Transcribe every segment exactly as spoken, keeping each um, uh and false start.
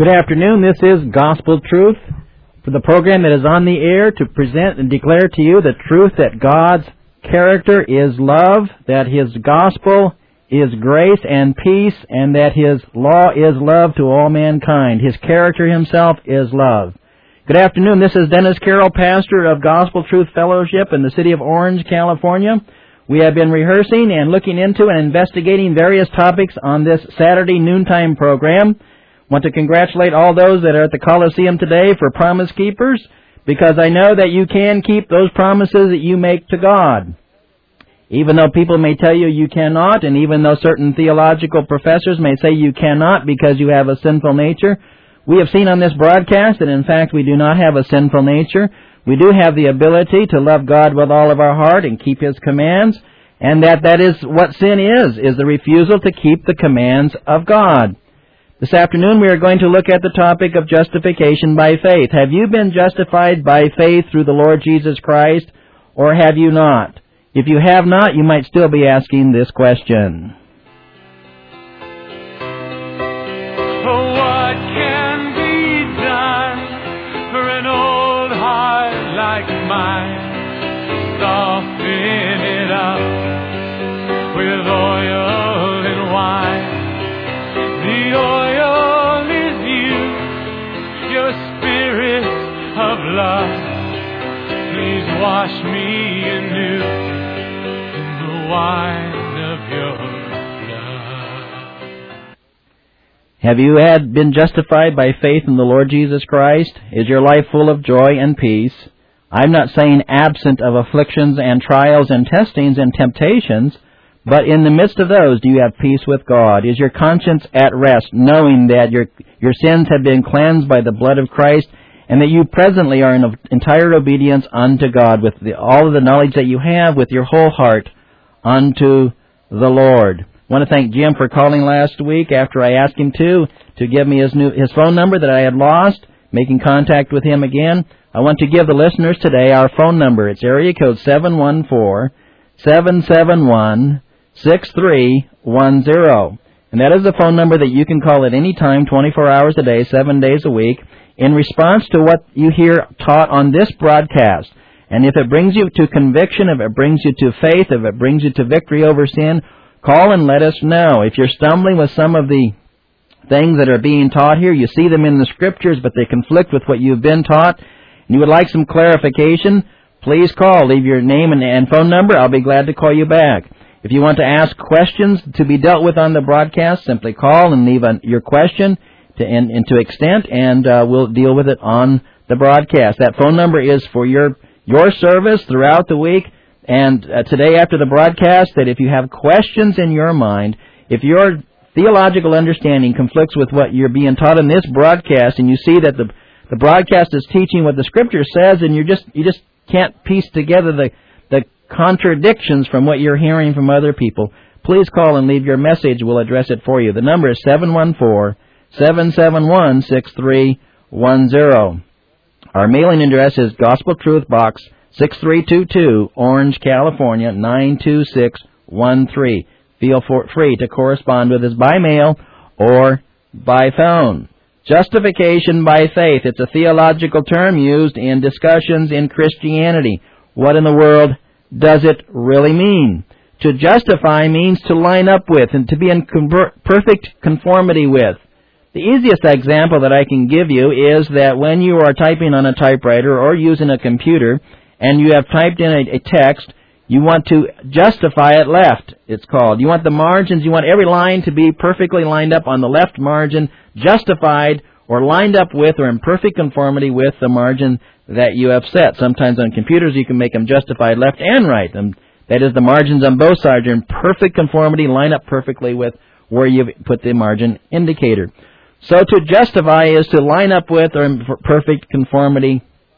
Good afternoon. This is Gospel Truth, for the program that is on the air to present and declare to you the truth that God's character is love, that His gospel is grace and peace, and that His law is love to all mankind. His character Himself is love. Good afternoon. This is Dennis Carroll, pastor of Gospel Truth Fellowship in the city of Orange, California. We have been rehearsing and looking into and investigating various topics on this Saturday noontime program. I want to congratulate all those that are at the Coliseum today for Promise Keepers, because I know that you can keep those promises that you make to God. Even though people may tell you you cannot, and even though certain theological professors may say you cannot because you have a sinful nature, we have seen on this broadcast that in fact we do not have a sinful nature. We do have the ability to love God with all of our heart and keep His commands, and that that is what sin is, is the refusal to keep the commands of God. This afternoon we are going to look at the topic of justification by faith. Have you been justified by faith through the Lord Jesus Christ, or have you not? If you have not, you might still be asking this question. Oh, what can be done for an old heart like mine? Soften it up with oil and wine. The oil is you, your spirit of love. Please wash me anew in the wine of your love. Have you had been justified by faith in the Lord Jesus Christ? Is your life full of joy and peace? I'm not saying absent of afflictions and trials and testings and temptations, but in the midst of those, do you have peace with God? Is your conscience at rest, knowing that your your sins have been cleansed by the blood of Christ, and that you presently are in entire obedience unto God with the, all of the knowledge that you have with your whole heart unto the Lord? I want to thank Jim for calling last week after I asked him to, to give me his new his phone number that I had lost, making contact with him again. I want to give the listeners today our phone number. It's area code seven one four, seven seven one, six three one zero. And that is the phone number that you can call at any time, twenty-four hours a day, seven days a week, in response to what you hear taught on this broadcast. And if it brings you to conviction, if it brings you to faith, if it brings you to victory over sin, call and let us know. If you're stumbling with some of the things that are being taught here, you see them in the Scriptures, but they conflict with what you've been taught, and you would like some clarification, please call. Leave your name and, and phone number. I'll be glad to call you back. If you want to ask questions to be dealt with on the broadcast, simply call and leave a, your question to in, in to extent, and uh, we'll deal with it on the broadcast. That phone number is for your your service throughout the week, and uh, today after the broadcast, that if you have questions in your mind, if your theological understanding conflicts with what you're being taught in this broadcast, and you see that the the broadcast is teaching what the Scripture says, and you just you just can't piece together the the contradictions from what you're hearing from other people, please call and leave your message. We'll address it for you. The number is seven one four, seven seven one, six three one zero. Our mailing address is Gospel Truth Box six three two two, Orange, California, nine two six one three. Feel for, free to correspond with us by mail or by phone. Justification by faith. It's a theological term used in discussions in Christianity. What in the world does it really mean? To justify means to line up with and to be in conver- perfect conformity with. The easiest example that I can give you is that when you are typing on a typewriter or using a computer and you have typed in a, a text, you want to justify it left, it's called. You want the margins, you want every line to be perfectly lined up on the left margin, justified or lined up with or in perfect conformity with the margin that you have set. Sometimes on computers you can make them justified left and right. And that is, the margins on both sides are in perfect conformity, line up perfectly with where you've put the margin indicator. So to justify is to line up with or in perfect conformity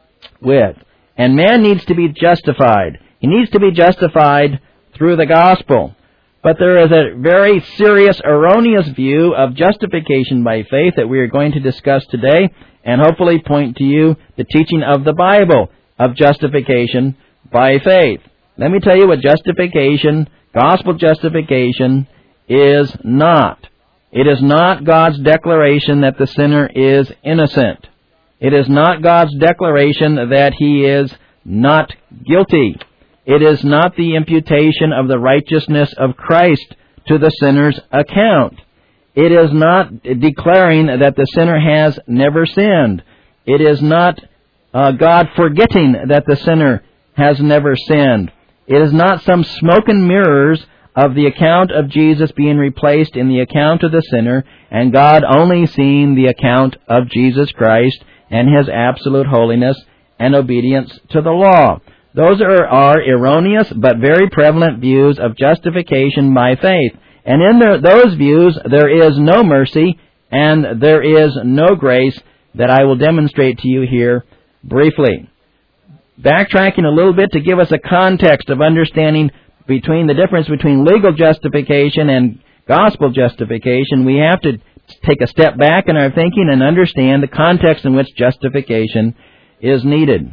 with. And man needs to be justified. He needs to be justified through the gospel. But there is a very serious, erroneous view of justification by faith that we are going to discuss today, and hopefully point to you the teaching of the Bible of justification by faith. Let me tell you what justification, gospel justification, is not. It is not God's declaration that the sinner is innocent. It is not God's declaration that he is not guilty. It is not the imputation of the righteousness of Christ to the sinner's account. It is not declaring that the sinner has never sinned. It is not uh, God forgetting that the sinner has never sinned. It is not some smoke and mirrors of the account of Jesus being replaced in the account of the sinner, and God only seeing the account of Jesus Christ and his absolute holiness and obedience to the law. Those are, are erroneous but very prevalent views of justification by faith. And in the, those views, there is no mercy and there is no grace that I will demonstrate to you here briefly. Backtracking a little bit to give us a context of understanding between the difference between legal justification and gospel justification, we have to take a step back in our thinking and understand the context in which justification is needed.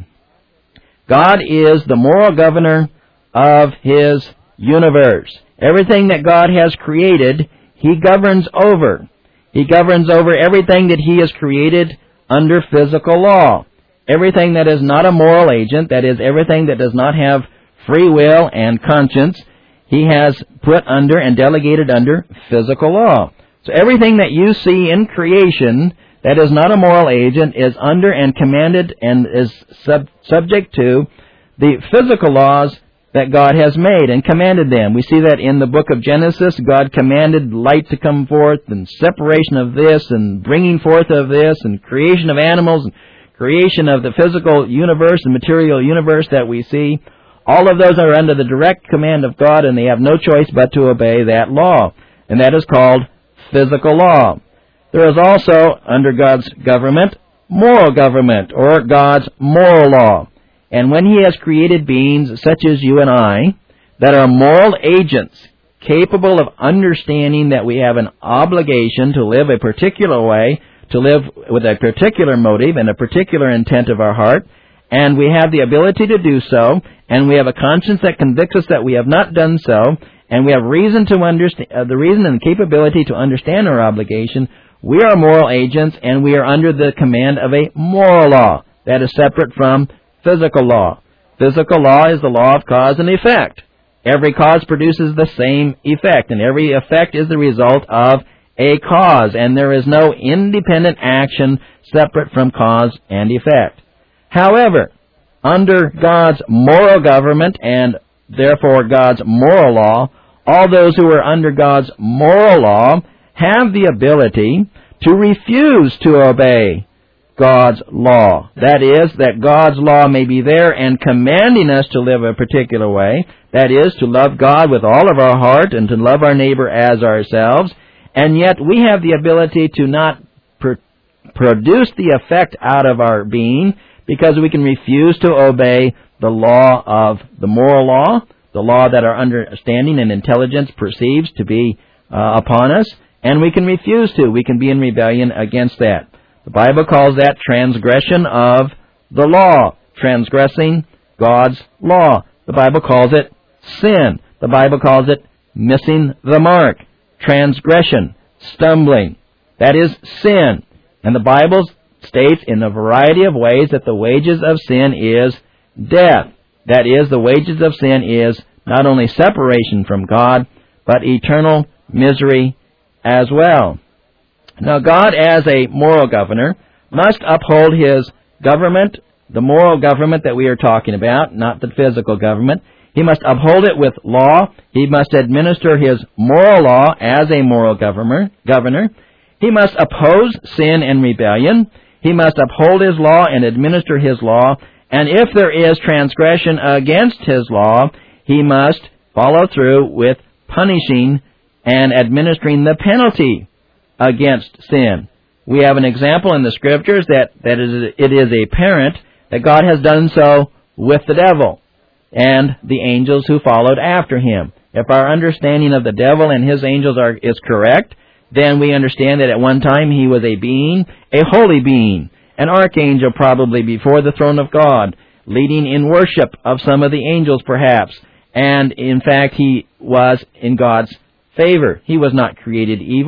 God is the moral governor of his universe. Everything that God has created, he governs over. He governs over everything that he has created under physical law. Everything that is not a moral agent, that is, everything that does not have free will and conscience, he has put under and delegated under physical law. So everything that you see in creation that is not a moral agent is under and commanded and is sub- subject to the physical laws that God has made and commanded them. We see that in the book of Genesis. God commanded light to come forth and separation of this and bringing forth of this and creation of animals and creation of the physical universe and material universe that we see. All of those are under the direct command of God, and they have no choice but to obey that law. And that is called physical law. There is also, under God's government, moral government, or God's moral law. And when he has created beings such as you and I, that are moral agents, capable of understanding that we have an obligation to live a particular way, to live with a particular motive and a particular intent of our heart, and we have the ability to do so, and we have a conscience that convicts us that we have not done so, and we have reason to understand, uh, the reason and capability to understand our obligation. We are moral agents, and we are under the command of a moral law that is separate from physical law. Physical law is the law of cause and effect. Every cause produces the same effect, and every effect is the result of a cause, and there is no independent action separate from cause and effect. However, under God's moral government and therefore God's moral law, all those who are under God's moral law have the ability to refuse to obey God's law. That is, that God's law may be there and commanding us to live a particular way. That is, to love God with all of our heart and to love our neighbor as ourselves. And yet we have the ability to not pr- produce the effect out of our being because we can refuse to obey the law of the moral law, the law that our understanding and intelligence perceives to be uh, upon us, and we can refuse to. We can be in rebellion against that. The Bible calls that transgression of the law, transgressing God's law. The Bible calls it sin. The Bible calls it missing the mark, transgression, stumbling. That is sin. And the Bible states in a variety of ways that the wages of sin is death. That is, the wages of sin is not only separation from God, but eternal misery as well. Now, God, as a moral governor, must uphold his government, the moral government that we are talking about, not the physical government. He must uphold it with law. He must administer his moral law as a moral governor. governor. He must oppose sin and rebellion. He must uphold his law and administer his law. And if there is transgression against his law, he must follow through with punishing and administering the penalty against sin. We have an example in the Scriptures that, that it is apparent that God has done so with the devil and the angels who followed after him. If our understanding of the devil and his angels are is correct, then we understand that at one time he was a being, a holy being, an archangel probably before the throne of God, leading in worship of some of the angels perhaps. And in fact, he was in God's favor. He was not created evil,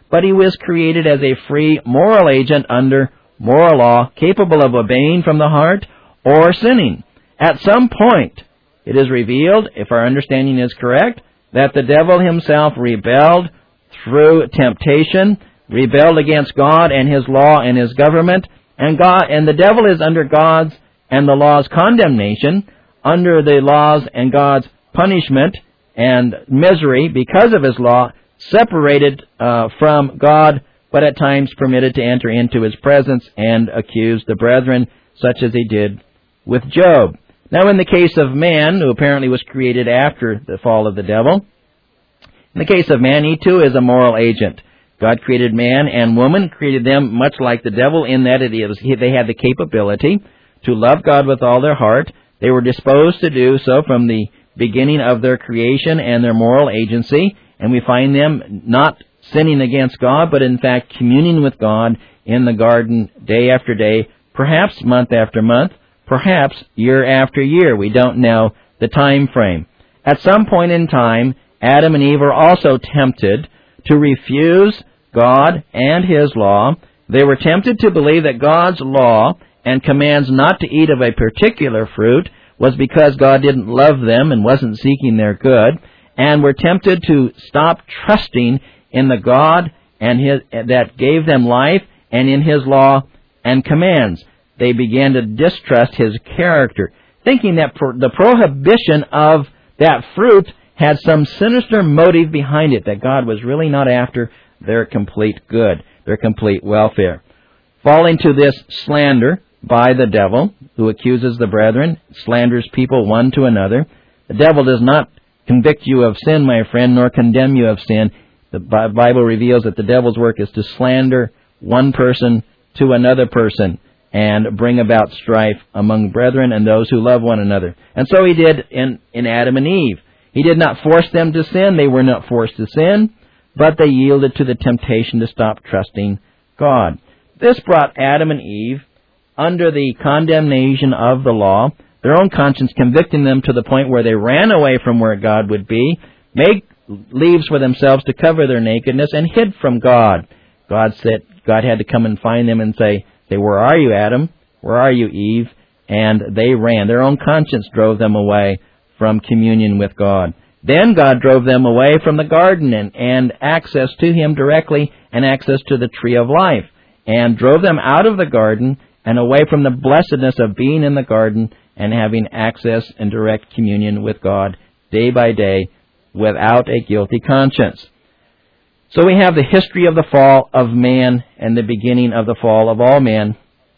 but he was created as a free moral agent under moral law, capable of obeying from the heart or sinning. At some point, it is revealed, if our understanding is correct, that the devil himself rebelled through temptation, rebelled against God and his law and his government, and God and the devil is under God's and the law's condemnation, under the laws and God's punishment and misery because of his law, separated uh, from God, but at times permitted to enter into his presence and accuse the brethren, such as he did with Job. Now, in the case of man, who apparently was created after the fall of the devil, in the case of man, he too is a moral agent. God created man and woman, created them much like the devil in that it is, they had the capability to love God with all their heart. They were disposed to do so from the beginning of their creation and their moral agency, and we find them not sinning against God, but in fact communing with God in the garden day after day, perhaps month after month, perhaps year after year. We don't know the time frame. At some point in time, Adam and Eve were also tempted to refuse God and his law. They were tempted to believe that God's law and commands not to eat of a particular fruit was because God didn't love them and wasn't seeking their good, and were tempted to stop trusting in the God and his, that gave them life and in his law and commands. They began to distrust his character, thinking that pro- the prohibition of that fruit had some sinister motive behind it, that God was really not after their complete good, their complete welfare. Falling to this slander by the devil, who accuses the brethren, slanders people one to another. The devil does not convict you of sin, my friend, nor condemn you of sin. The Bible reveals that the devil's work is to slander one person to another person and bring about strife among brethren and those who love one another. And so he did in, in Adam and Eve. He did not force them to sin. They were not forced to sin, but they yielded to the temptation to stop trusting God. This brought Adam and Eve under the condemnation of the law, their own conscience convicting them to the point where they ran away from where God would be, made leaves for themselves to cover their nakedness, and hid from God. God said, God had to come and find them and say, say, where are you, Adam? Where are you, Eve? And they ran. Their own conscience drove them away from communion with God. Then God drove them away from the garden and, and access to him directly and access to the tree of life, and drove them out of the garden and away from the blessedness of being in the garden and having access and direct communion with God day by day without a guilty conscience. So we have the history of the fall of man and the beginning of the fall of all men,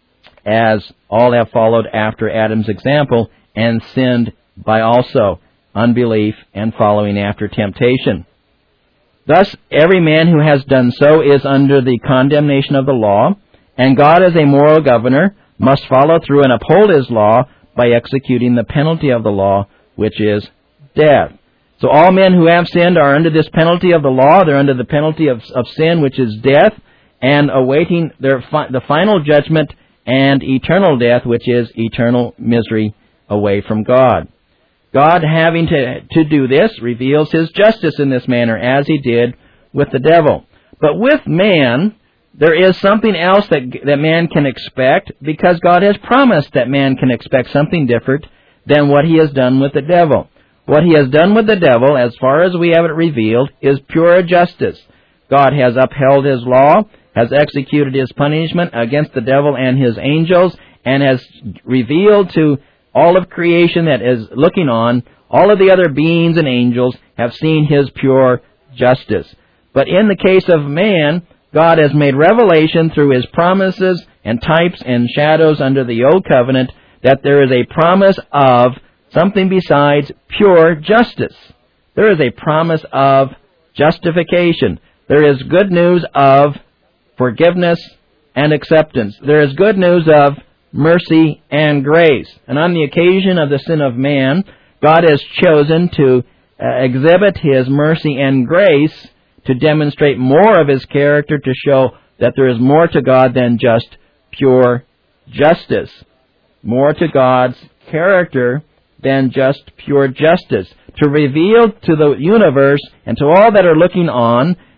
as all have followed after Adam's example and sinned by also unbelief and following after temptation. Thus, every man who has done so is under the condemnation of the law, and God, as a moral governor, must follow through and uphold his law by executing the penalty of the law, which is death. So all men who have sinned are under this penalty of the law. They're under the penalty of, of sin, which is death, and awaiting their fi- the final judgment and eternal death, which is eternal misery away from God. God, having to, to do this, reveals his justice in this manner, as he did with the devil. But with man, there is something else that, that man can expect, because God has promised that man can expect something different than what he has done with the devil. What he has done with the devil, as far as we have it revealed, is pure justice. God has upheld his law, has executed his punishment against the devil and his angels, and has revealed to all of creation that is looking on, all of the other beings and angels have seen his pure justice. But in the case of man, God has made revelation through his promises and types and shadows under the old covenant that there is a promise of something besides pure justice. There is a promise of justification. There is good news of forgiveness and acceptance. There is good news of mercy and grace. And on the occasion of the sin of man, God has chosen to uh, exhibit his mercy and grace to demonstrate more of his character, to show that there is more to God than just pure justice. More to God's character than just pure justice. To reveal to the universe and to all that are looking on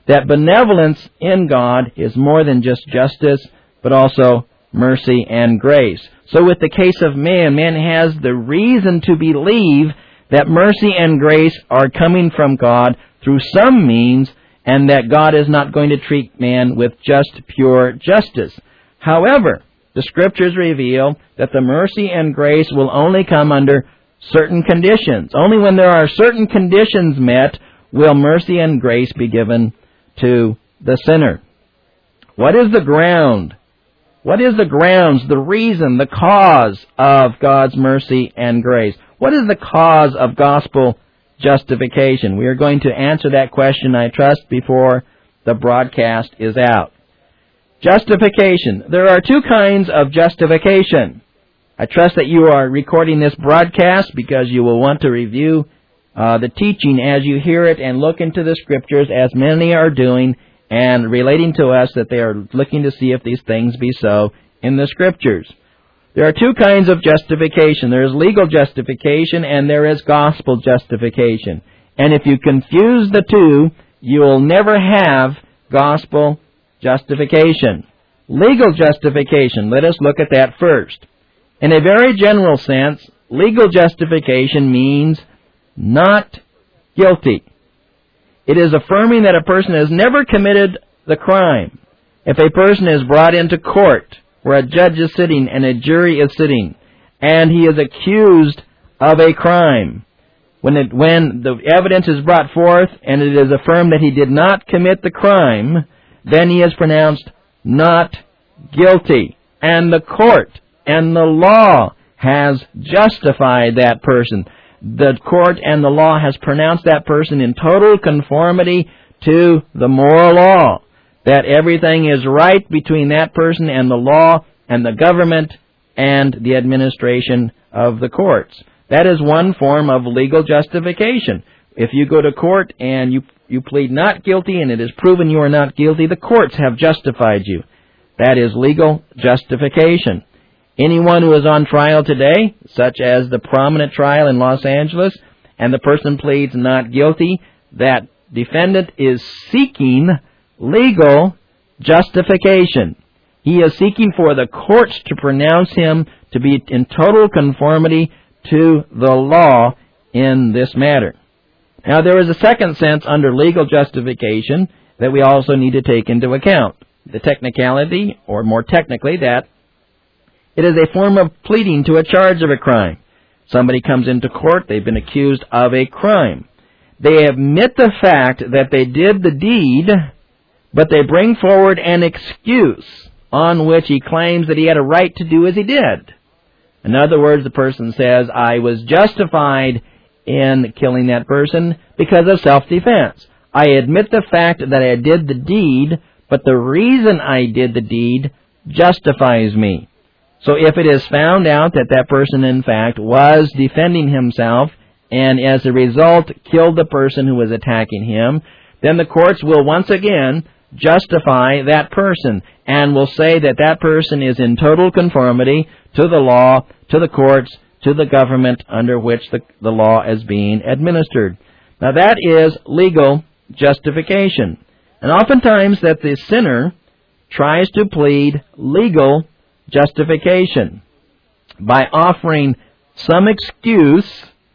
that benevolence in God is more than just justice, but also mercy and grace. So with the case of man, man has the reason to believe that mercy and grace are coming from God through some means, and that God is not going to treat man with just pure justice. However, the Scriptures reveal that the mercy and grace will only come under certain conditions. Only when there are certain conditions met will mercy and grace be given to the sinner. What is the ground? What is the grounds, the reason, the cause of God's mercy and grace? What is the cause of gospel justification? We are going to answer that question, I trust, before the broadcast is out. Justification. There are two kinds of justification. I trust that you are recording this broadcast because you will want to review uh, the teaching as you hear it and look into the Scriptures, as many are doing, and relating to us that they are looking to see if these things be so in the Scriptures. There are two kinds of justification. There is legal justification and there is gospel justification. And if you confuse the two, you will never have gospel justification. Legal justification, let us look at that first. In a very general sense, legal justification means not guilty. It is affirming that a person has never committed the crime. If a person is brought into court where a judge is sitting and a jury is sitting, and he is accused of a crime, when it, when the evidence is brought forth and it is affirmed that he did not commit the crime, then he is pronounced not guilty. And the court and the law has justified that person. The court and the law has pronounced that person in total conformity to the moral law, that everything is right between that person and the law and the government and the administration of the courts. That is one form of legal justification. If you go to court and you, you plead not guilty and it is proven you are not guilty, the courts have justified you. That is legal justification. Anyone who is on trial today, such as the prominent trial in Los Angeles, and the person pleads not guilty, that defendant is seeking legal justification. He is seeking for the courts to pronounce him to be in total conformity to the law in this matter. Now, there is a second sense under legal justification that we also need to take into account. The technicality, or more technically, that it is a form of pleading to a charge of a crime. Somebody comes into court, they've been accused of a crime. They admit the fact that they did the deed, but they bring forward an excuse on which he claims that he had a right to do as he did. In other words, the person says, I was justified in killing that person because of self-defense. I admit the fact that I did the deed, but the reason I did the deed justifies me. So if it is found out that that person, in fact, was defending himself and as a result killed the person who was attacking him, then the courts will once again justify that person and will say that that person is in total conformity to the law, to the courts, to the government under which the, the law is being administered. Now that is legal justification. And oftentimes that the sinner tries to plead legal justification by offering some excuse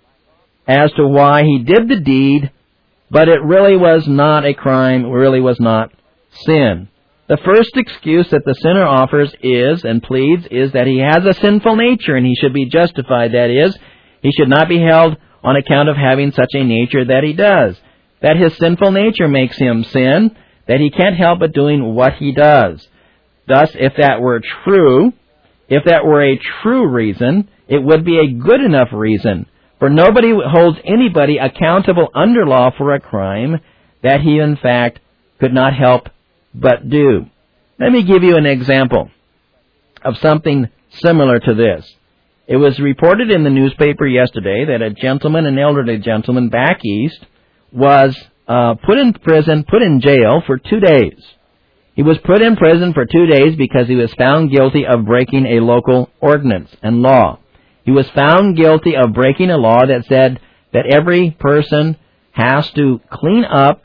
as to why he did the deed, but it really was not a crime, it really was not sin. The first excuse that the sinner offers is, and pleads, is that he has a sinful nature and he should be justified. That is, he should not be held on account of having such a nature that he does. That his sinful nature makes him sin, that he can't help but doing what he does. Thus, if that were true, if that were a true reason, it would be a good enough reason. For nobody holds anybody accountable under law for a crime that he, in fact, could not help but do. Let me give you an example of something similar to this. It was reported in the newspaper yesterday that a gentleman, an elderly gentleman back east, was uh, put in prison, put in jail for two days. He was put in prison for two days because he was found guilty of breaking a local ordinance and law. He was found guilty of breaking a law that said that every person has to clean up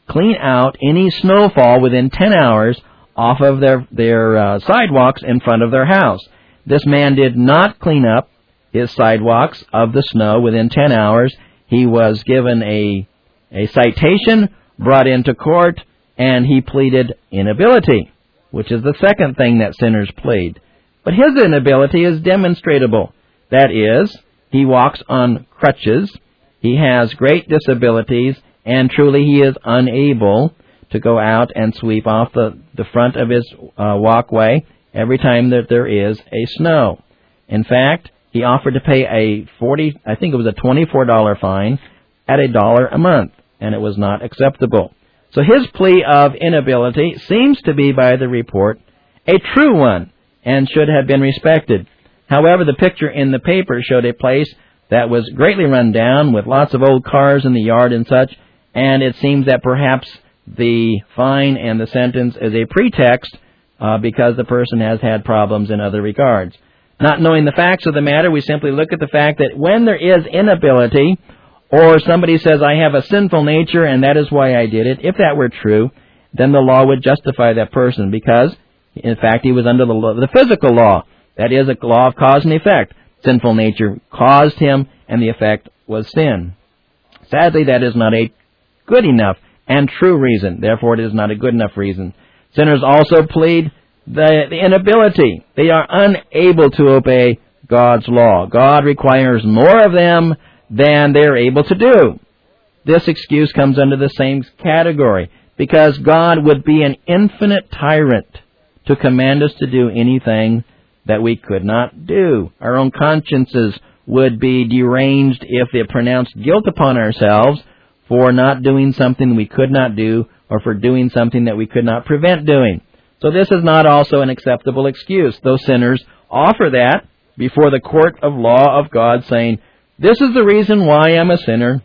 clean out any snowfall within ten hours off of their, their uh, sidewalks in front of their house. This man did not clean up his sidewalks of the snow within ten hours. He was given a, a citation, brought into court, and he pleaded inability, which is the second thing that sinners plead. But his inability is demonstrable. That is, he walks on crutches, he has great disabilities, and truly he is unable to go out and sweep off the, the front of his uh, walkway every time that there is a snow. In fact, he offered to pay a forty, I think it was a twenty-four dollar fine at a dollar a month, and it was not acceptable. So his plea of inability seems to be, by the report, a true one and should have been respected. However, the picture in the paper showed a place that was greatly run down with lots of old cars in the yard and such, and it seems that perhaps the fine and the sentence is a pretext uh, because the person has had problems in other regards. Not knowing the facts of the matter, we simply look at the fact that when there is inability, or somebody says, I have a sinful nature and that is why I did it, if that were true, then the law would justify that person because, in fact, he was under the, law, the physical law. That is a law of cause and effect. Sinful nature caused him, and the effect was sin. Sadly, that is not a good enough and true reason. Therefore, it is not a good enough reason. Sinners also plead the, the inability. They are unable to obey God's law. God requires more of them than they are able to do. This excuse comes under the same category, because God would be an infinite tyrant to command us to do anything that we could not do. Our own consciences would be deranged if they pronounced guilt upon ourselves for not doing something we could not do or for doing something that we could not prevent doing. So this is not also an acceptable excuse. Those sinners offer that before the court of law of God, saying, this is the reason why I'm a sinner,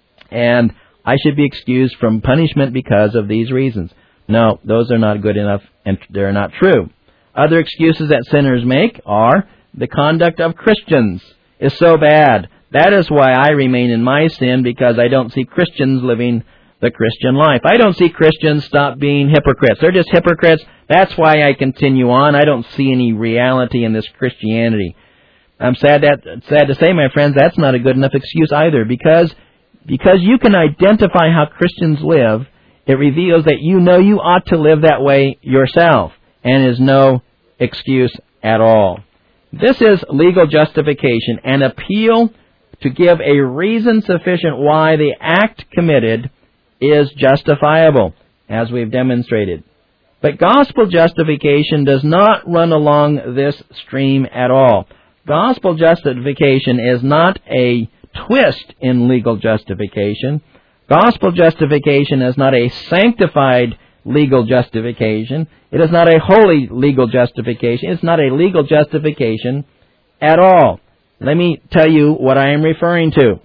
and I should be excused from punishment because of these reasons. No, those are not good enough, and they're not true. Other excuses that sinners make are, the conduct of Christians is so bad. That is why I remain in my sin, because I don't see Christians living the Christian life. I don't see Christians stop being hypocrites. They're just hypocrites. That's why I continue on. I don't see any reality in this Christianity. I'm sad that sad to say, my friends, that's not a good enough excuse either, because because you can identify how Christians live, it reveals that you know you ought to live that way yourself, and is no excuse at all. This is legal justification, an appeal to give a reason sufficient why the act committed is justifiable, as we've demonstrated. But gospel justification does not run along this stream at all. Gospel justification is not a twist in legal justification. Gospel justification is not a sanctified legal justification. It is not a holy legal justification. It's not a legal justification at all. Let me tell you what I am referring to.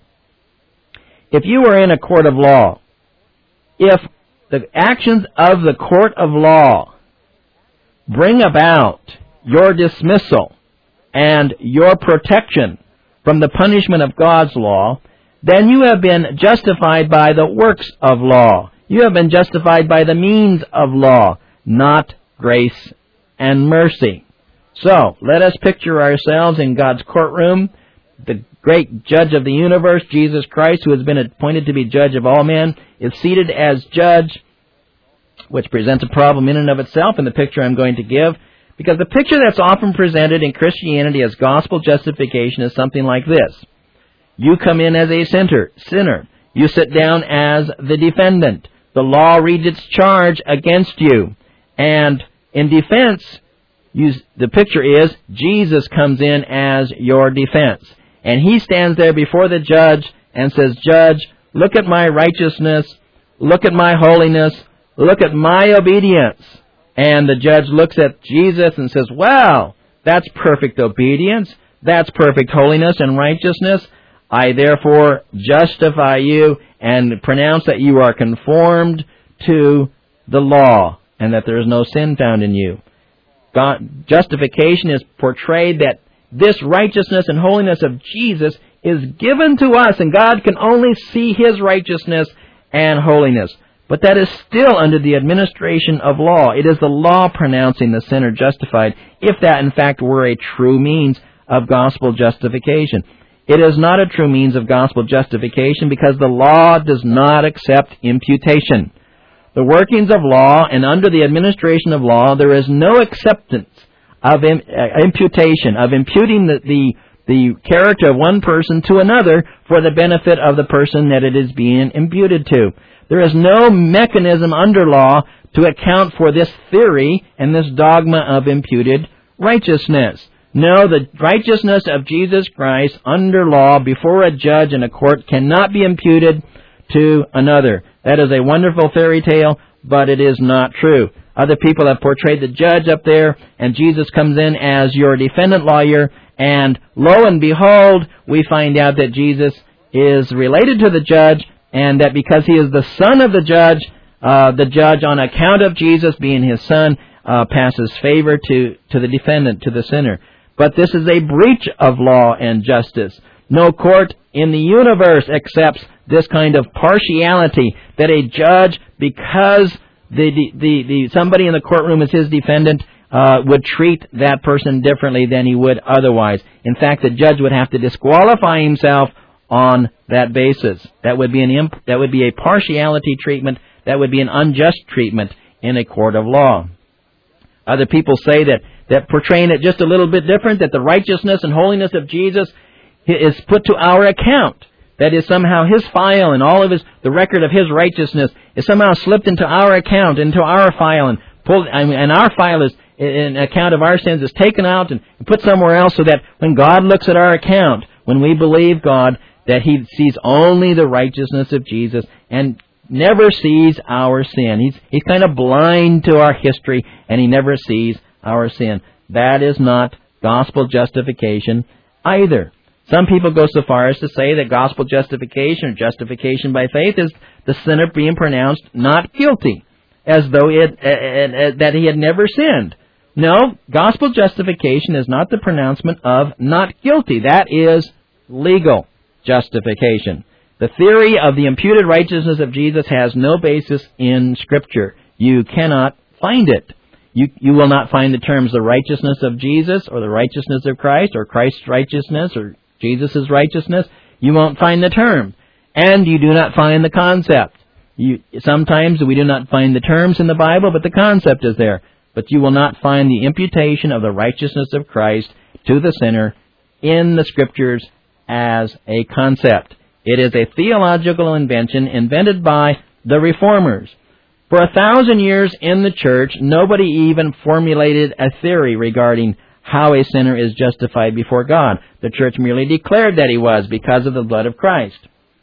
If you were in a court of law, if the actions of the court of law bring about your dismissal and your protection from the punishment of God's law, then you have been justified by the works of law. You have been justified by the means of law, not grace and mercy. So, let us picture ourselves in God's courtroom. The great judge of the universe, Jesus Christ, who has been appointed to be judge of all men, is seated as judge, which presents a problem in and of itself in the picture I'm going to give. Because the picture that's often presented in Christianity as gospel justification is something like this. You come in as a sinner. sinner. You sit down as the defendant. The law reads its charge against you. And in defense, you, the picture is Jesus comes in as your defense. And he stands there before the judge and says, Judge, look at my righteousness. Look at my holiness. Look at my obedience. And the judge looks at Jesus and says, well, that's perfect obedience. That's perfect holiness and righteousness. I therefore justify you and pronounce that you are conformed to the law and that there is no sin found in you. God, justification is portrayed that this righteousness and holiness of Jesus is given to us, and God can only see His righteousness and holiness. But that is still under the administration of law. It is the law pronouncing the sinner justified, if that in fact were a true means of gospel justification. It is not a true means of gospel justification because the law does not accept imputation. The workings of law and under the administration of law, there is no acceptance of im- uh, imputation, of imputing the, the the character of one person to another for the benefit of the person that it is being imputed to. There is no mechanism under law to account for this theory and this dogma of imputed righteousness. No, the righteousness of Jesus Christ under law before a judge and a court cannot be imputed to another. That is a wonderful fairy tale, but it is not true. Other people have portrayed the judge up there, and Jesus comes in as your defendant lawyer, and lo and behold, we find out that Jesus is related to the judge, and that because he is the son of the judge, uh, the judge, on account of Jesus being his son, uh, passes favor to, to the defendant, to the sinner. But this is a breach of law and justice. No court in the universe accepts this kind of partiality, that a judge, because the, the, the somebody in the courtroom is his defendant, uh, would treat that person differently than he would otherwise. In fact, the judge would have to disqualify himself on that basis. That would be an imp- that would be a partiality treatment. That would be an unjust treatment in a court of law. Other people say that, that portraying it just a little bit different, that the righteousness and holiness of Jesus is put to our account. That is somehow his file and all of his, the record of his righteousness is somehow slipped into our account, into our file, and pulled, I mean, and our file is, an account of our sins is taken out and put somewhere else, so that when God looks at our account, when we believe God, that he sees only the righteousness of Jesus and never sees our sin. He's, he's kind of blind to our history, and he never sees our sin. That is not gospel justification either. Some people go so far as to say that gospel justification or justification by faith is the sinner being pronounced not guilty, as though it, uh, uh, that he had never sinned. No, gospel justification is not the pronouncement of not guilty. That is legal justification. The theory of the imputed righteousness of Jesus has no basis in Scripture. You cannot find it. You, you will not find the terms the righteousness of Jesus or the righteousness of Christ or Christ's righteousness or Jesus' righteousness. You won't find the term. And you do not find the concept. You, sometimes we do not find the terms in the Bible, but the concept is there. But you will not find the imputation of the righteousness of Christ to the sinner in the Scriptures as a concept. It is a theological invention invented by the Reformers. For a thousand years in the church, nobody even formulated a theory regarding how a sinner is justified before God. The church merely declared that he was because of the blood of Christ.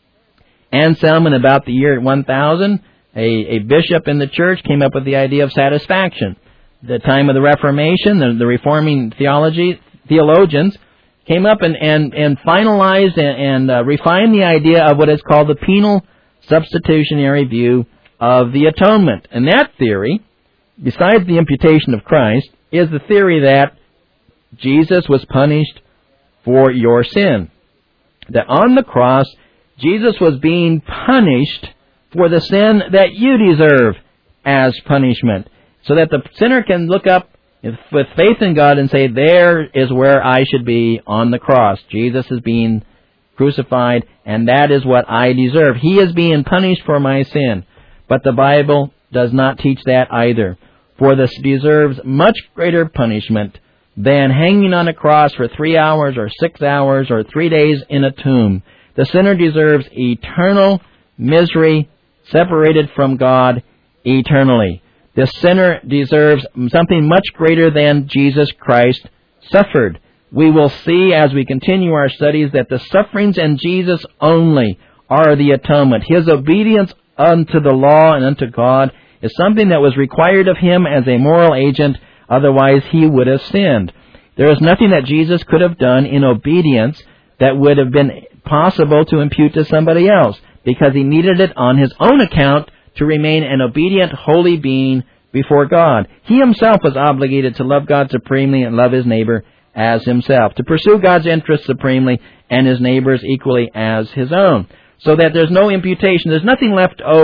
Anselm, in about the year one thousand, a, a bishop in the church came up with the idea of satisfaction. The time of the Reformation, the, the reforming theology theologians came up and, and, and finalized and, and uh, refined the idea of what is called the penal substitutionary view of the atonement. And that theory, besides the imputation of Christ, is the theory that Jesus was punished for your sin. That on the cross, Jesus was being punished for the sin that you deserve as punishment. So that the sinner can look up with faith in God and say, there is where I should be on the cross. Jesus is being crucified, and that is what I deserve. He is being punished for my sin. But the Bible does not teach that either. For this deserves much greater punishment than hanging on a cross for three hours or six hours or three days in a tomb. The sinner deserves eternal misery, separated from God eternally. The sinner deserves something much greater than Jesus Christ suffered. We will see as we continue our studies that the sufferings in Jesus only are the atonement. His obedience unto the law and unto God is something that was required of him as a moral agent, otherwise he would have sinned. There is nothing that Jesus could have done in obedience that would have been possible to impute to somebody else, because he needed it on his own account to remain an obedient, holy being before God. He himself was obligated to love God supremely and love his neighbor as himself, to pursue God's interests supremely and his neighbor's equally as his own, so that there's no imputation. There's nothing left over.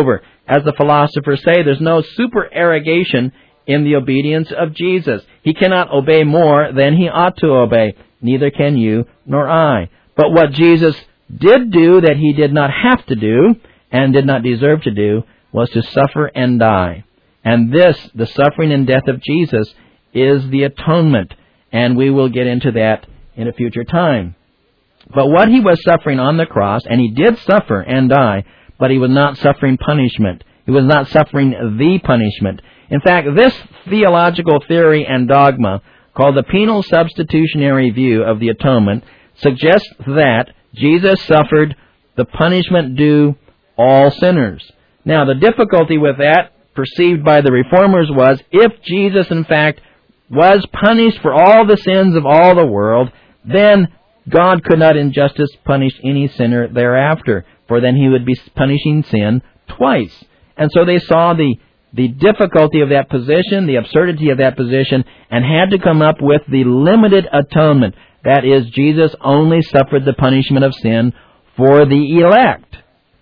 as the philosophers say, there's no supererogation in the obedience of Jesus. He cannot obey more than he ought to obey. Neither can you nor I. But what Jesus did do that he did not have to do and did not deserve to do was to suffer and die. And this, the suffering and death of Jesus, is the atonement. And we will get into that in a future time. But what he was suffering on the cross, and he did suffer and die, but he was not suffering punishment. He was not suffering the punishment. In fact, this theological theory and dogma, called the penal substitutionary view of the atonement, suggests that Jesus suffered the punishment due all sinners. Now, the difficulty with that, perceived by the reformers, was if Jesus, in fact, was punished for all the sins of all the world, then God could not in justice punish any sinner thereafter, for then he would be punishing sin twice. And so they saw the, the difficulty of that position, the absurdity of that position, and had to come up with the limited atonement. That is, Jesus only suffered the punishment of sin for the elect.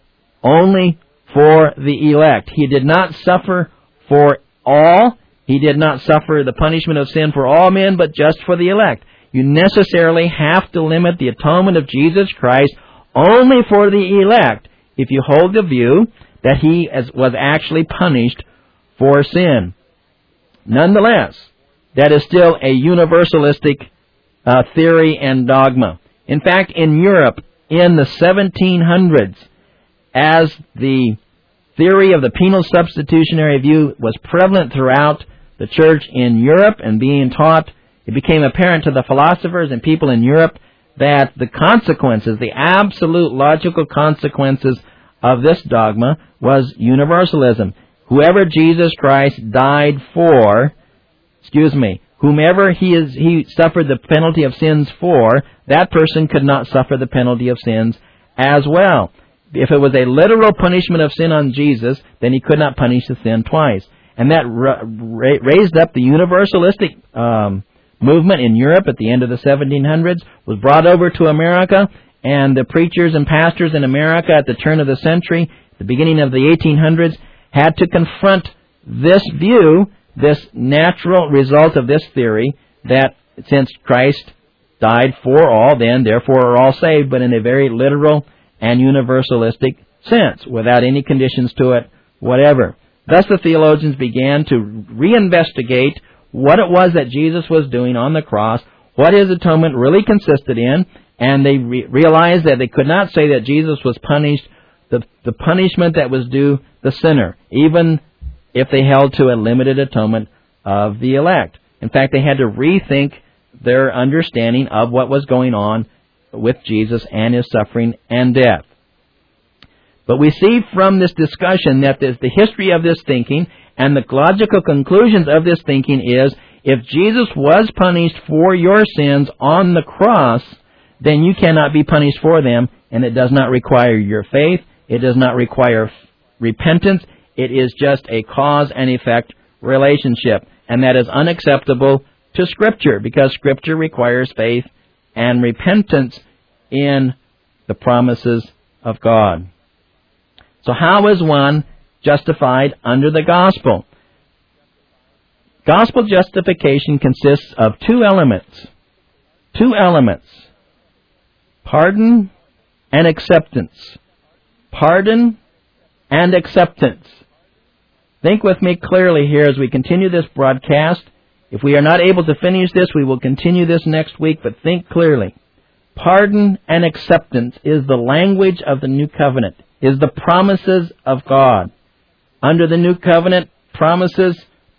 Only for the elect. He did not suffer for all. He did not suffer the punishment of sin for all men, but just for the elect. You necessarily have to limit the atonement of Jesus Christ only for the elect if you hold the view that he was actually punished for sin. Nonetheless, that is still a universalistic uh, theory and dogma. In fact, in Europe, in the seventeen hundreds, as the theory of the penal substitutionary view was prevalent throughout the church in Europe and being taught, it became apparent to the philosophers and people in Europe that the consequences, the absolute logical consequences of this dogma was universalism. Whoever Jesus Christ died for, excuse me, whomever he is, he suffered the penalty of sins for, that person could not suffer the penalty of sins as well. If it was a literal punishment of sin on Jesus, then he could not punish the sin twice. And that ra- ra- raised up the universalistic um, movement in Europe at the end of the seventeen hundreds, was brought over to America, and the preachers and pastors in America at the turn of the century, the beginning of the eighteen hundreds, had to confront this view, this natural result of this theory, that since Christ died for all, then therefore are all saved, but in a very literal and universalistic sense, without any conditions to it, whatever. Thus the theologians began to reinvestigate what it was that Jesus was doing on the cross, what his atonement really consisted in, and they re- realized that they could not say that Jesus was punished, the, the punishment that was due the sinner, even if they held to a limited atonement of the elect. In fact, they had to rethink their understanding of what was going on with Jesus and his suffering and death. But we see from this discussion that the history of this thinking and the logical conclusions of this thinking is, if Jesus was punished for your sins on the cross, then you cannot be punished for them, and it does not require your faith, it does not require repentance, it is just a cause and effect relationship. And that is unacceptable to Scripture, because Scripture requires faith and repentance in the promises of God. So how is one justified under the gospel? Gospel justification consists of two elements. Two elements. Pardon and acceptance. Pardon and acceptance. Think with me clearly here as we continue this broadcast. If we are not able to finish this, we will continue this next week, but think clearly. Pardon and acceptance is the language of the new covenant, is the promises of God. Under the new covenant promises,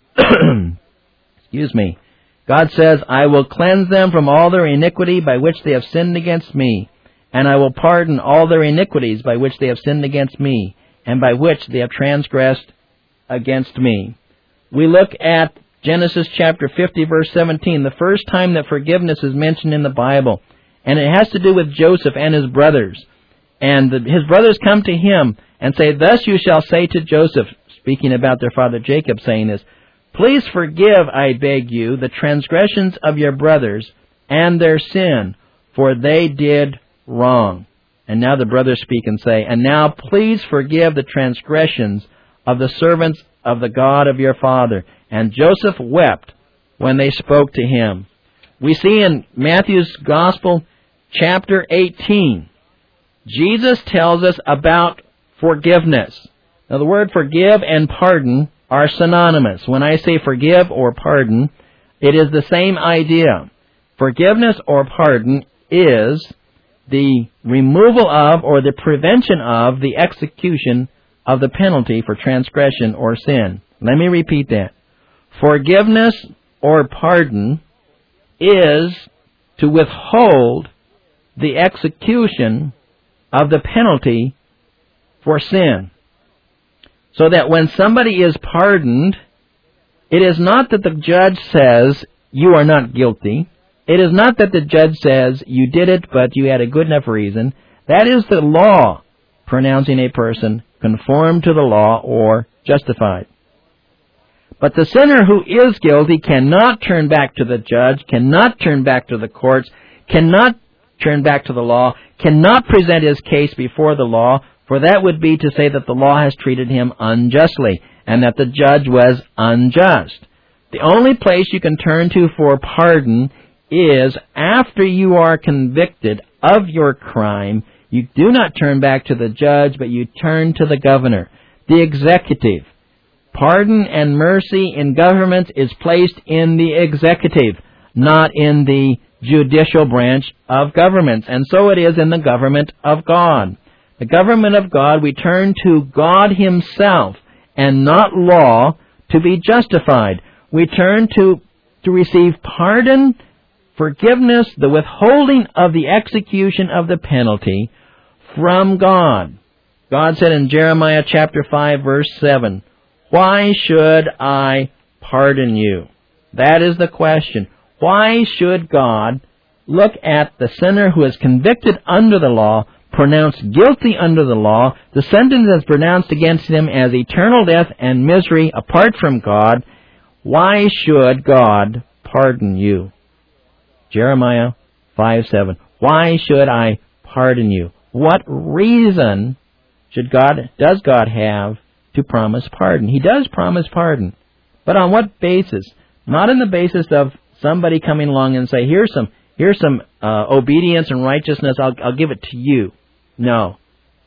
excuse me, God says, I will cleanse them from all their iniquity by which they have sinned against me, and I will pardon all their iniquities by which they have sinned against me, and by which they have transgressed against me. We look at Genesis chapter fifty, verse seventeen, the first time that forgiveness is mentioned in the Bible. And it has to do with Joseph and his brothers. And the, his brothers come to him and say, thus you shall say to Joseph, speaking about their father Jacob saying this, please forgive, I beg you, the transgressions of your brothers and their sin, for they did wrong. And now the brothers speak and say, and now please forgive the transgressions of the servants of the God of your father. And Joseph wept when they spoke to him. We see in Matthew's Gospel, chapter eighteen, Jesus tells us about forgiveness. Now, the word forgive and pardon are synonymous. When I say forgive or pardon, it is the same idea. Forgiveness or pardon is the removal of or the prevention of the execution of the penalty for transgression or sin. Let me repeat that. Forgiveness or pardon is to withhold the execution of the penalty for sin. So that when somebody is pardoned, it is not that the judge says, you are not guilty. It is not that the judge says, you did it, but you had a good enough reason. That is the law pronouncing a person conformed to the law or justified. But the sinner who is guilty cannot turn back to the judge, cannot turn back to the courts, cannot turn back to the law, cannot present his case before the law, for that would be to say that the law has treated him unjustly and that the judge was unjust. The only place you can turn to for pardon is after you are convicted of your crime. You do not turn back to the judge, but you turn to the governor, the executive. Pardon and mercy in government is placed in the executive, not in the judicial branch of government. And so it is in the government of God. The government of God, we turn to God Himself and not law to be justified. We turn to, to receive pardon, forgiveness, the withholding of the execution of the penalty from God. God said in Jeremiah chapter five, verse seven, why should I pardon you? That is the question. Why should God look at the sinner who is convicted under the law, pronounced guilty under the law, the sentence is pronounced against him as eternal death and misery apart from God? Why should God pardon you? Jeremiah five seven. Why should I pardon you? What reason should God, does God have to promise pardon? He does promise pardon. But on what basis? Not on the basis of somebody coming along and say, here's some, here's some uh, obedience and righteousness, I'll, I'll give it to you. No.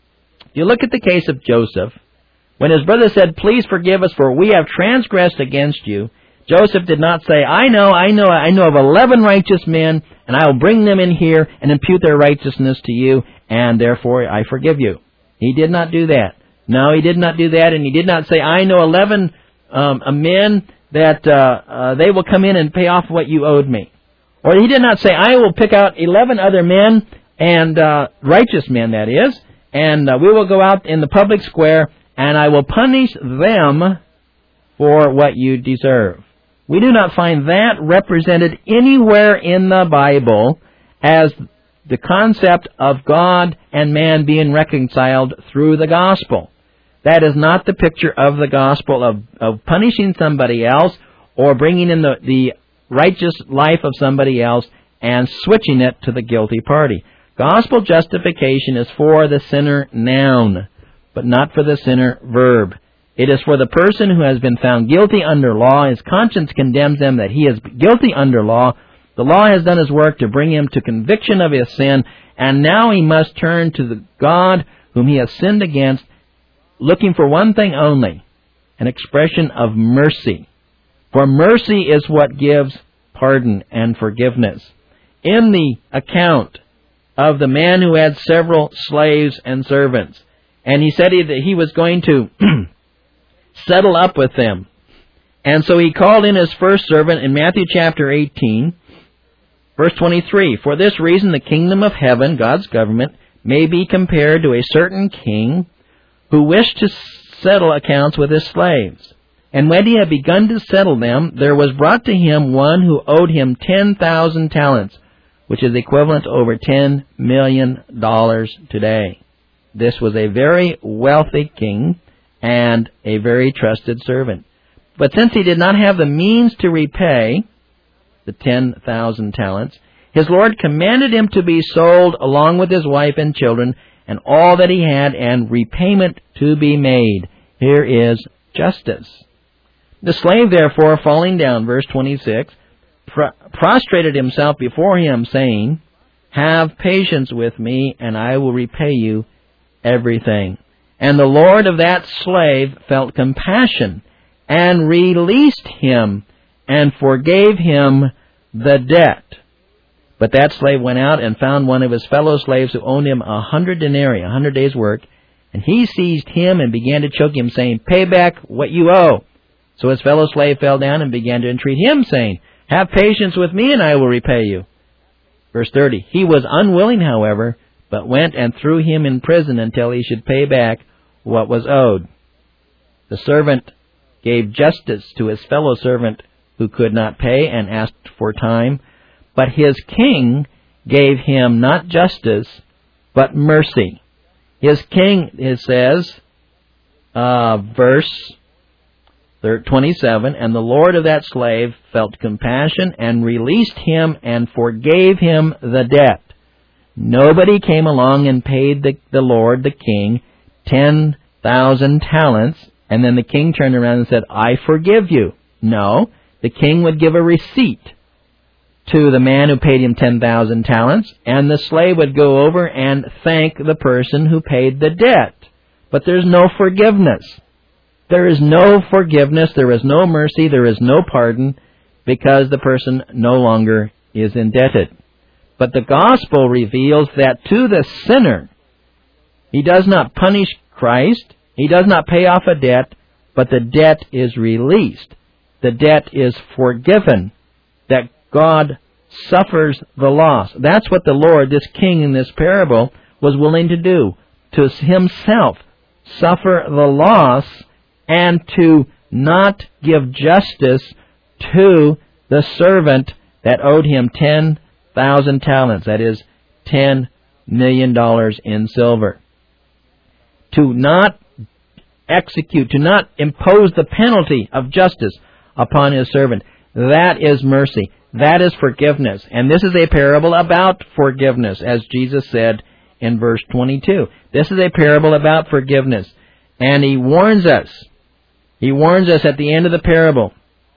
If you look at the case of Joseph, when his brother said, please forgive us for we have transgressed against you, Joseph did not say, I know, I know, I know of eleven righteous men, and I will bring them in here and impute their righteousness to you, and therefore I forgive you. He did not do that. No, he did not do that, and he did not say, I know eleven um, men that uh, uh, they will come in and pay off what you owed me. Or he did not say, I will pick out eleven other men, and uh, righteous men, that is, and uh, we will go out in the public square, and I will punish them for what you deserve. We do not find that represented anywhere in the Bible as the concept of God and man being reconciled through the gospel. That is not the picture of the gospel of, of punishing somebody else or bringing in the, the righteous life of somebody else and switching it to the guilty party. Gospel justification is for the sinner noun, but not for the sinner verb. It is for the person who has been found guilty under law. His conscience condemns him that he is guilty under law. The law has done his work to bring him to conviction of his sin, and now he must turn to the God whom he has sinned against, looking for one thing only, an expression of mercy. For mercy is what gives pardon and forgiveness. In the account of the man who had several slaves and servants, and he said that he was going to settle up with them. And so he called in his first servant in Matthew chapter eighteen, verse twenty-three. For this reason the kingdom of heaven, God's government, may be compared to a certain king who wished to settle accounts with his slaves. And when he had begun to settle them, there was brought to him one who owed him ten thousand talents, which is equivalent to over ten million dollars today. This was a very wealthy king and a very trusted servant. But since he did not have the means to repay the ten thousand talents, his Lord commanded him to be sold along with his wife and children and all that he had, and repayment to be made. Here is justice. The slave, therefore, falling down, verse twenty-six, pr- prostrated himself before him, saying, Have patience with me, and I will repay you everything. And the Lord of that slave felt compassion, and released him, and forgave him the debt. But that slave went out and found one of his fellow slaves who owed him a hundred denarii, a hundred days' work, and he seized him and began to choke him, saying, Pay back what you owe. So his fellow slave fell down and began to entreat him, saying, Have patience with me, and I will repay you. Verse thirty, He was unwilling, however, but went and threw him in prison until he should pay back what was owed. The servant gave justice to his fellow servant who could not pay and asked for time, but his king gave him not justice, but mercy. His king, it says, uh, verse twenty-seven, and the Lord of that slave felt compassion and released him and forgave him the debt. Nobody came along and paid the, the Lord, the king, ten thousand talents, and then the king turned around and said, I forgive you. No, the king would give a receipt to the man who paid him ten thousand talents, and the slave would go over and thank the person who paid the debt. But there's no forgiveness. There is no forgiveness, there is no mercy, there is no pardon, because the person no longer is indebted. But the gospel reveals that to the sinner, he does not punish Christ, he does not pay off a debt, but the debt is released. The debt is forgiven. That God suffers the loss. That's what the Lord, this king in this parable, was willing to do. To himself suffer the loss and to not give justice to the servant that owed him ten thousand talents. That is ten million dollars in silver. To not execute, to not impose the penalty of justice upon his servant. That is mercy. That is forgiveness. And this is a parable about forgiveness, as Jesus said in verse twenty-two. This is a parable about forgiveness. And he warns us. He warns us at the end of the parable.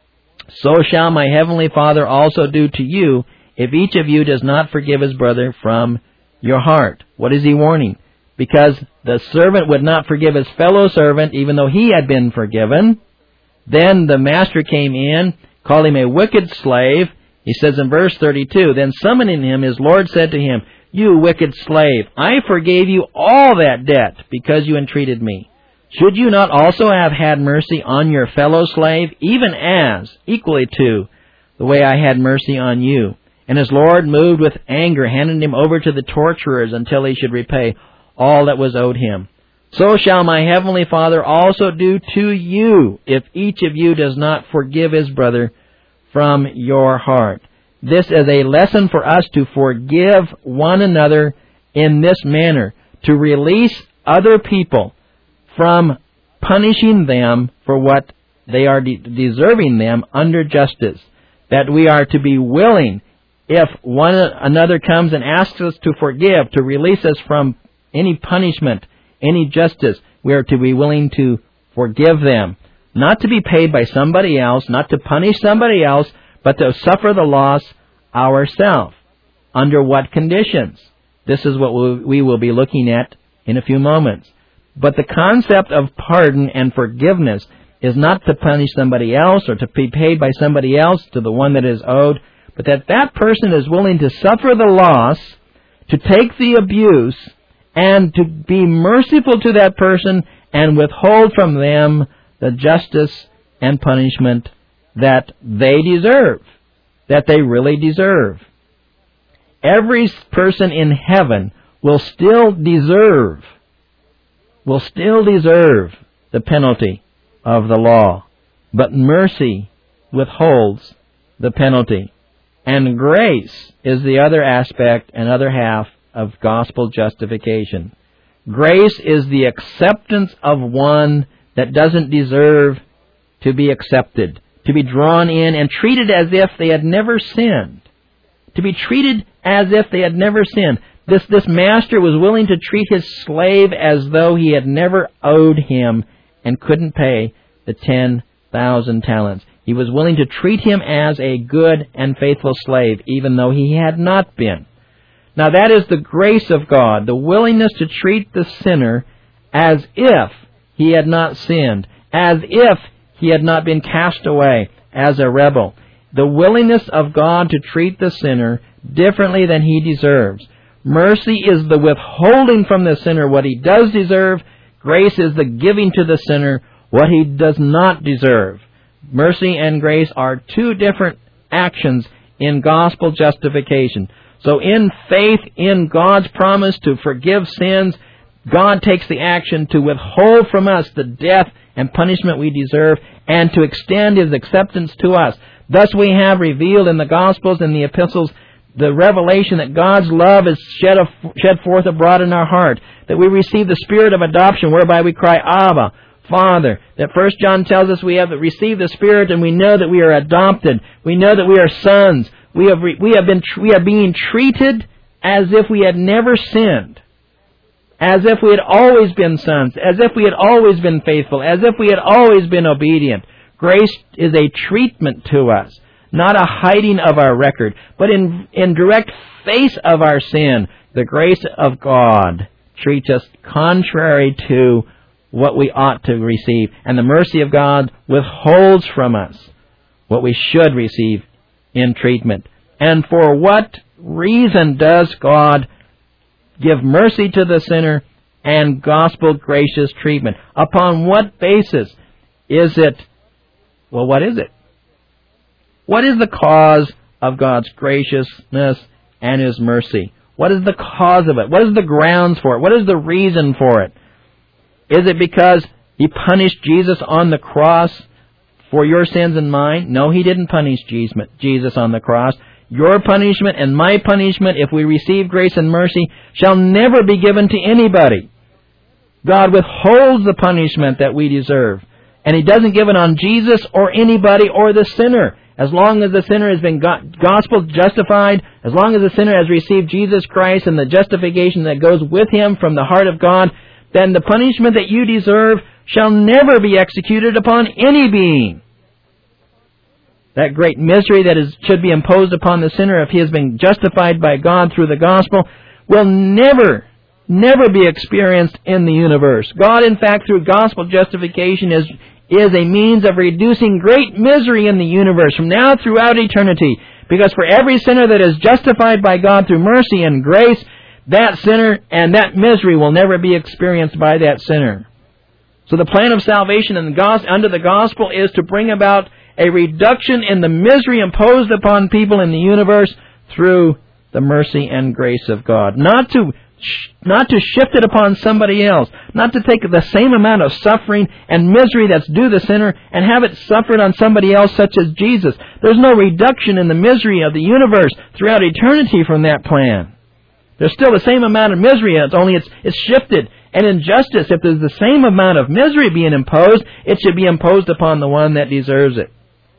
So shall my heavenly Father also do to you, if each of you does not forgive his brother from your heart. What is he warning? Because the servant would not forgive his fellow servant, even though he had been forgiven. Then the master came in, called him a wicked slave. He says in verse thirty-two, Then summoning him, his Lord said to him, You wicked slave, I forgave you all that debt, because you entreated me. Should you not also have had mercy on your fellow slave, even as, equally to, the way I had mercy on you? And his Lord, moved with anger, handed him over to the torturers until he should repay all that was owed him. So shall my heavenly Father also do to you, if each of you does not forgive his brother from your heart. This is a lesson for us to forgive one another in this manner, to release other people from punishing them for what they are de- deserving them under justice. That we are to be willing, if one another comes and asks us to forgive, to release us from any punishment, any justice, we are to be willing to forgive them. Not to be paid by somebody else, not to punish somebody else, but to suffer the loss ourselves. Under what conditions? This is what we will be looking at in a few moments. But the concept of pardon and forgiveness is not to punish somebody else or to be paid by somebody else to the one that is owed, but that that person is willing to suffer the loss, to take the abuse, and to be merciful to that person and withhold from them the justice and punishment that they deserve, that they really deserve. Every person in heaven will still deserve, will still deserve the penalty of the law, but mercy withholds the penalty. And grace is the other aspect and other half of gospel justification. Grace is the acceptance of one that doesn't deserve to be accepted, to be drawn in and treated as if they had never sinned, to be treated as if they had never sinned. This, this master was willing to treat his slave as though he had never owed him and couldn't pay the ten thousand talents. He was willing to treat him as a good and faithful slave, even though he had not been. Now that is the grace of God, the willingness to treat the sinner as if he had not sinned, as if he had not been cast away as a rebel. The willingness of God to treat the sinner differently than he deserves. Mercy is the withholding from the sinner what he does deserve. Grace is the giving to the sinner what he does not deserve. Mercy and grace are two different actions in gospel justification. So in faith in God's promise to forgive sins, God takes the action to withhold from us the death and punishment we deserve and to extend His acceptance to us. Thus we have revealed in the Gospels and the epistles the revelation that God's love is shed, of, shed forth abroad in our heart, that we receive the spirit of adoption whereby we cry, Abba, Father. That First John tells us we have received the Spirit and we know that we are adopted. We know that we are sons. We have re, we have been we are being treated as if we had never sinned, as if we had always been sons, as if we had always been faithful, as if we had always been obedient. Grace is a treatment to us, not a hiding of our record, but in in direct face of our sin. The grace of God treats us contrary to what we ought to receive, and the mercy of God withholds from us what we should receive in treatment. And for what reason does God give mercy to the sinner and gospel gracious treatment? Upon what basis is it? Well, what is it? What is the cause of God's graciousness and His mercy? What is the cause of it? What is the grounds for it? What is the reason for it? Is it because He punished Jesus on the cross for your sins and mine? No, He didn't punish Jesus on the cross. Your punishment and my punishment, if we receive grace and mercy, shall never be given to anybody. God withholds the punishment that we deserve. And He doesn't give it on Jesus or anybody or the sinner. As long as the sinner has been gospel justified, as long as the sinner has received Jesus Christ and the justification that goes with Him from the heart of God, then the punishment that you deserve shall never be executed upon any being. That great misery that is, should be imposed upon the sinner if he has been justified by God through the gospel will never, never be experienced in the universe. God, in fact, through gospel justification is, is a means of reducing great misery in the universe from now throughout eternity. Because for every sinner that is justified by God through mercy and grace, that sinner and that misery will never be experienced by that sinner. So the plan of salvation in the gospel, under the gospel is to bring about a reduction in the misery imposed upon people in the universe through the mercy and grace of God. Not to not to shift it upon somebody else. Not to take the same amount of suffering and misery that's due the sinner and have it suffered on somebody else such as Jesus. There's no reduction in the misery of the universe throughout eternity from that plan. There's still the same amount of misery, it's only it's, it's shifted. And in justice, if there's the same amount of misery being imposed, it should be imposed upon the one that deserves it.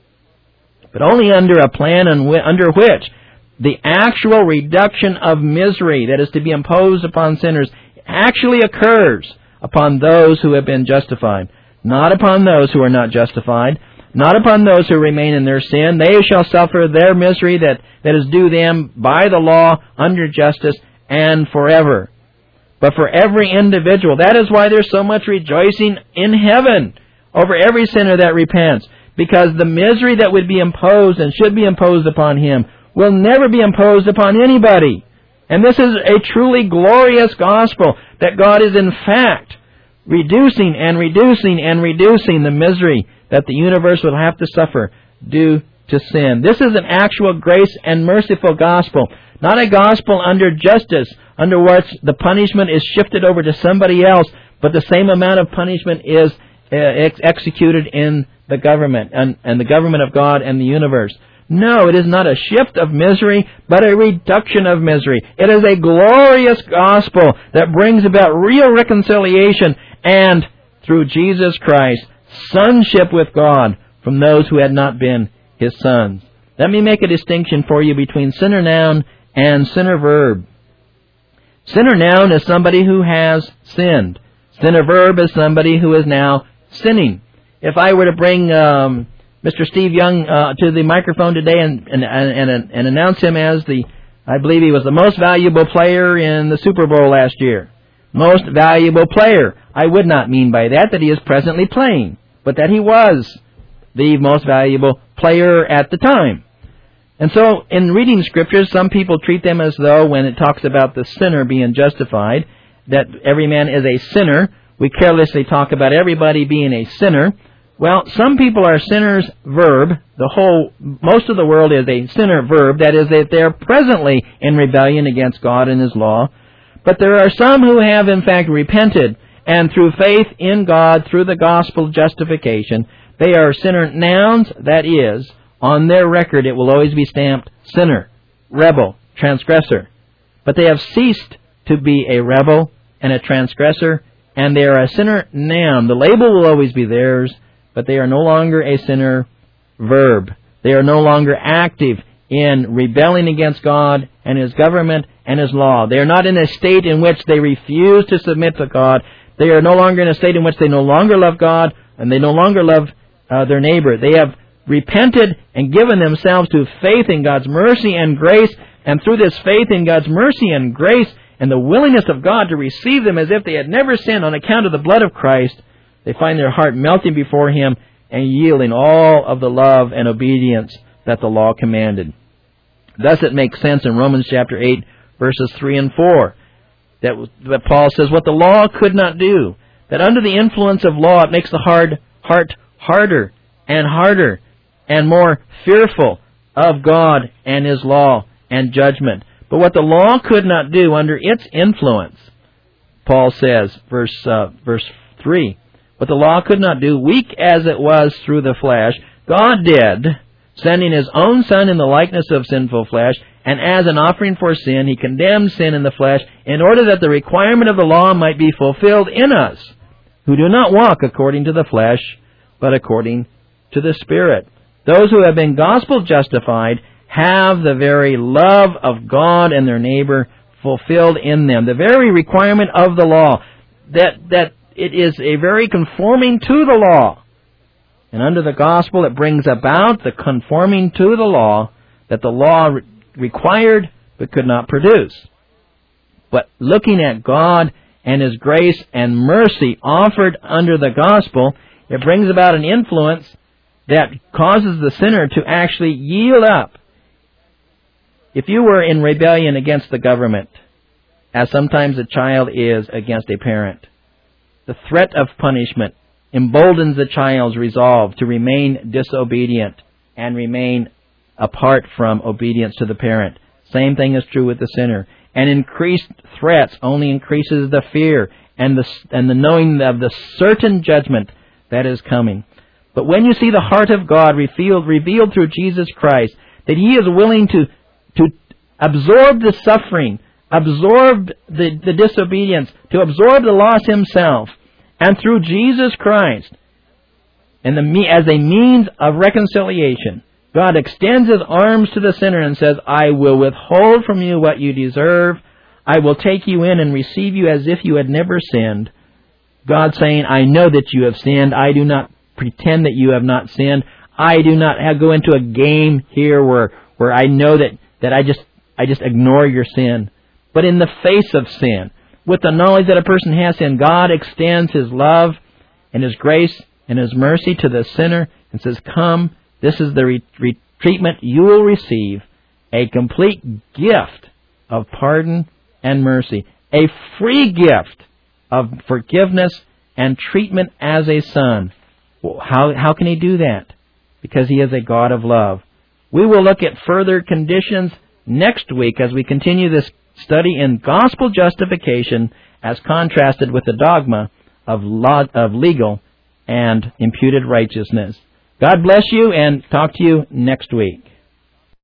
But only under a plan under which the actual reduction of misery that is to be imposed upon sinners actually occurs upon those who have been justified, not upon those who are not justified, not upon those who remain in their sin. They shall suffer their misery that, that is due them by the law, under justice, and forever. But for every individual, that is why there's so much rejoicing in heaven over every sinner that repents. Because the misery that would be imposed and should be imposed upon him will never be imposed upon anybody. And this is a truly glorious gospel, that God is in fact reducing and reducing and reducing the misery that the universe will have to suffer due to sin. This is an actual grace and merciful gospel, not a gospel under justice, under which the punishment is shifted over to somebody else, but the same amount of punishment is uh, ex- executed in the government and, and the government of God and the universe. No, it is not a shift of misery, but a reduction of misery. It is a glorious gospel that brings about real reconciliation and, through Jesus Christ, sonship with God from those who had not been His sons. Let me make a distinction for you between sinner noun and sinner verb. Sinner noun is somebody who has sinned. Sinner verb is somebody who is now sinning. If I were to bring um, Mister Steve Young uh, to the microphone today and, and, and, and announce him as the, I believe he was the most valuable player in the Super Bowl last year. Most valuable player. I would not mean by that that he is presently playing, but that he was the most valuable player at the time. And so, in reading Scriptures, some people treat them as though, when it talks about the sinner being justified, that every man is a sinner. We carelessly talk about everybody being a sinner. Well, some people are sinners, verb. The whole, most of the world is a sinner, verb. That is, that they are presently in rebellion against God and His law. But there are some who have, in fact, repented, and through faith in God, through the gospel of justification, they are sinner nouns. That is, on their record, it will always be stamped sinner, rebel, transgressor. But they have ceased to be a rebel and a transgressor, and they are a sinner noun. The label will always be theirs, but they are no longer a sinner verb. They are no longer active in rebelling against God and His government and His law. They are not in a state in which they refuse to submit to God. They are no longer in a state in which they no longer love God and they no longer love uh, their neighbor. They have repented and given themselves to faith in God's mercy and grace, and through this faith in God's mercy and grace and the willingness of God to receive them as if they had never sinned on account of the blood of Christ, they find their heart melting before Him and yielding all of the love and obedience that the law commanded. Thus it makes sense in Romans chapter eight, verses three and four, that, that Paul says, what the law could not do, that under the influence of law it makes the hard heart harder and harder and more fearful of God and His law and judgment. But what the law could not do under its influence, Paul says, verse uh, verse three, what the law could not do, weak as it was through the flesh, God did, sending His own Son in the likeness of sinful flesh, and as an offering for sin, He condemned sin in the flesh, in order that the requirement of the law might be fulfilled in us, who do not walk according to the flesh, but according to the Spirit. Those who have been gospel justified have the very love of God and their neighbor fulfilled in them. The very requirement of the law, that, that it is a very conforming to the law. And under the gospel it brings about the conforming to the law that the law re- required but could not produce. But looking at God and His grace and mercy offered under the gospel, it brings about an influence that causes the sinner to actually yield up. If you were in rebellion against the government, as sometimes a child is against a parent, the threat of punishment emboldens the child's resolve to remain disobedient and remain apart from obedience to the parent. Same thing is true with the sinner. And increased threats only increases the fear and the, and the knowing of the certain judgment that is coming. But when you see the heart of God revealed, revealed through Jesus Christ, that He is willing to, to absorb the suffering, absorb the, the disobedience, to absorb the loss Himself, and through Jesus Christ, and the, as a means of reconciliation, God extends His arms to the sinner and says, I will withhold from you what you deserve. I will take you in and receive you as if you had never sinned. God saying, I know that you have sinned. I do not pretend that you have not sinned. I do not have, go into a game here where, where I know that, that I just I just ignore your sin. But in the face of sin, with the knowledge that a person has sinned, God extends His love and His grace and His mercy to the sinner and says, come, this is the re- re- treatment you will receive, a complete gift of pardon and mercy, a free gift of forgiveness and treatment as a son. Well, how, how can He do that? Because He is a God of love. We will look at further conditions next week as we continue this study in gospel justification as contrasted with the dogma of, law, of legal and imputed righteousness. God bless you, and talk to you next week.